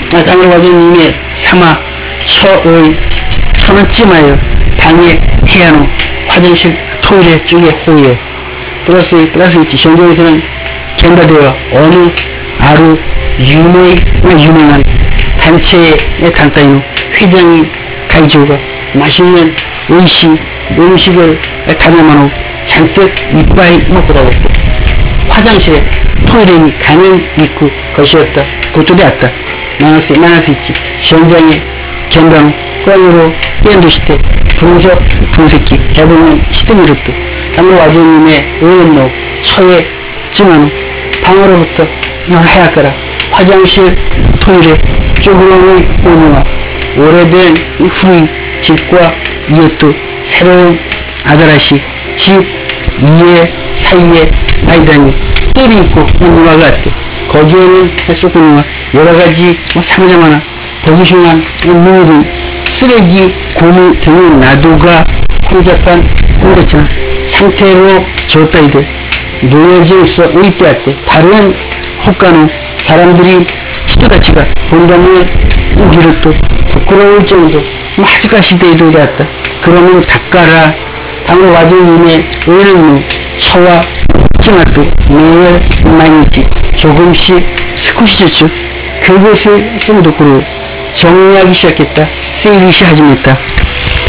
당으로 와주님의 삼아 서의 손은 찜하여 방에 해안후 화장실 토일에 쪽에 호에 플러스 있지. 현장에서는 견다되어 어느 아루 유명한 단체의 단타인 회장이 가이조가 맛있는 음식을 다녀만 잔뜩 이빨 먹고 가고 화장실에 토일에니 가면 있고 것이었다. 그쪽에 왔다. 만날 수 있지. 현장에 견다는 꽝으로 떼어두시되 분석기 해보면 시드미르트 당으로 와주님의 의원로 처에 찜한 방으로부터 하얗거라 화장실 토일에 쪼그렁의 오누와 오래된 후의 집과 이웃도 새로운 아다라시 집 이에 사이에 아이다니 뜰이 있고 오누와가 왔대. 거기에는 쏘고누와 여러가지 상자마나 보기 흉한 누구든 쓰레기 고무 등을 놔두가 혼잡한 꽁대처럼 상태로 줬다이들 놓여질 수 의때였대. 다른 혹가는 사람들이 시도가치가 본다면 비롯도 부끄러울 정도 아직까지도 되었다. 그러면 닦아라. 당으로 와주님의 의는 처와 찜맛도 매일 많이지 조금씩 스쿠시졌죠. 그것을 좀 더 정리하기 시작했다. 세일이 시작했다.